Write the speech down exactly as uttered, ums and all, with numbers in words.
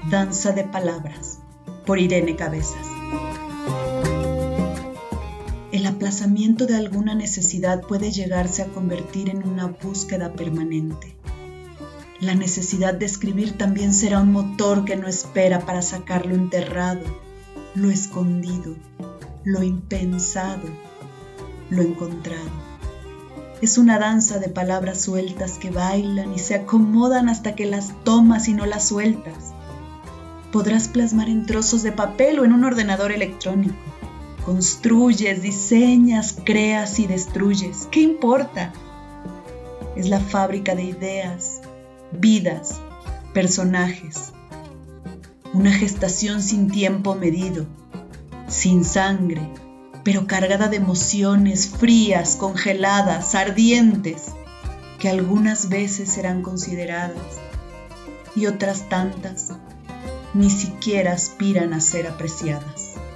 Danza de palabras, por Irene Cabezas. El aplazamiento de alguna necesidad puede llegarse a convertir en una búsqueda permanente. La necesidad de escribir también será un motor que no espera para sacar lo enterrado, lo escondido, lo impensado, lo encontrado. Es una danza de palabras sueltas que bailan y se acomodan hasta que las tomas y no las sueltas. Podrás plasmar en trozos de papel o en un ordenador electrónico. Construyes, diseñas, creas y destruyes. ¿Qué importa? Es la fábrica de ideas, vidas, personajes. Una gestación sin tiempo medido, sin sangre, pero cargada de emociones frías, congeladas, ardientes, que algunas veces serán consideradas y otras tantas ni siquiera aspiran a ser apreciadas.